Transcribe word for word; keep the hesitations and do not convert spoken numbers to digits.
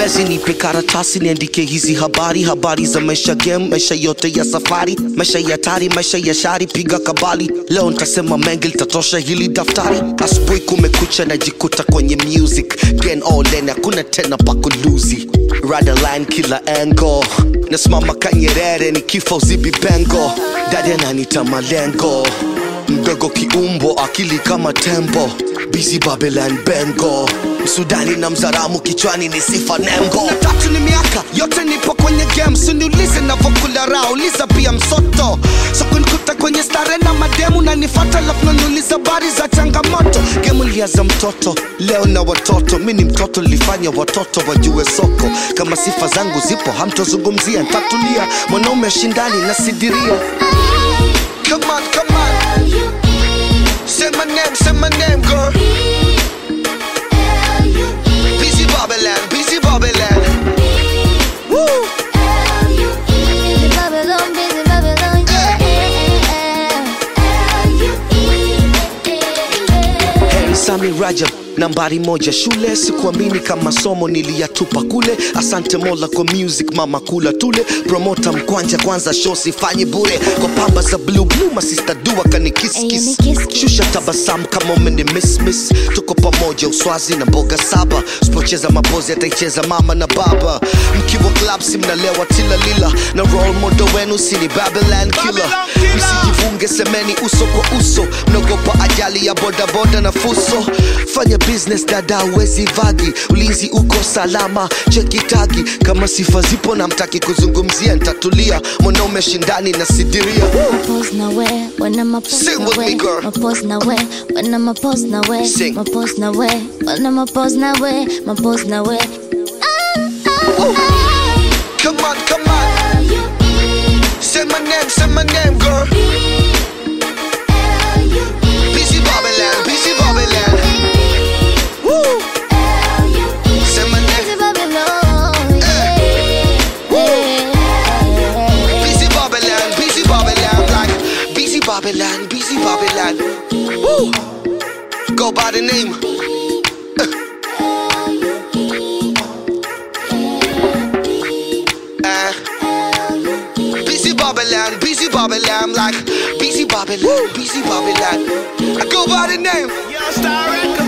Bezi nipe karatasi niandike hizi habari, habari za maisha game, maisha yote ya safari, maisha ya tari, maisha ya shari, piga kabali. Leo nitasema mengi litatosha hili daftari. Asubuhi kumekucha najikuta kwenye music, gen all in, hakuna tena pa kuluzi. Ride line kila angle, nasimama Kanyerere ni kifo zibi bengo. Dadi ananiita malengo, mdogo kiumbo akili kama tembo. Busy Babylon Bengo, Msudani na Mzaramu kichwani ni sifa nembo. Na tatu ni miaka, yote nipo kwenye game. Suniulize na vokula rao, uliza pia msoto. So kunikuta kwenye stare na mademu na nifata lafu nanuliza bari za changamoto. Game liaza mtoto, leo na watoto. Mini mtoto lifanya watoto wajue soko. Kama sifa zangu zipo hamtozungumzia, ntatulia mwanaume shindani na sidiria. Come on, come on, say my name, say my name, girl. Busy Babylon, busy Babylon. Woo. Busy Babylon, busy Babylon, yeah. Hey, Sami Rajab, nambari moja shule. Sikuamini kama somo niliyatupa kule. Asante Mola kwa music mama kula tule. Promoter mkwanja kwanza show sifanyi bure. Kwa pamba za blue blue masista dua kani kiss kiss. Shusha tabasamu kama umeni miss miss. Tuko pamoja uswazi na mboga saba. Sipocheza mapozi ataicheza mama na baba. Mkiwa club si mnalewa tila lila. Na role model wenu sini Babylon killer. Msijivunge semeni uso kwa uso. Mnagopa ajali ya boda boda na fuso. Fanya business dada uwezi vagi. Ulinzi uko salama, cheki tagi. Kama sifa zipo na mtaki kuzungumzia, ntatulia mwanaume shindani na sidiria. Mapose na we, wana mapose Sing na with we. me, girl. Mapose na we, wana mapose na we. Sing. Mapose na we, wana mapose na we. Mapose na we. Ooh. Come on, come on, say my name, say my name, girl. Busy Babylon, busy Babylon. Woo. Say my name. Busy Babylon, yeah. Busy Babylon, busy Babylon, like busy Babylon, busy Babylon. Woo. Go by the name. Uh, busy Babylon, busy Babylon, like busy Babylon, busy Babylon. I go by the name. Yo, Star Records.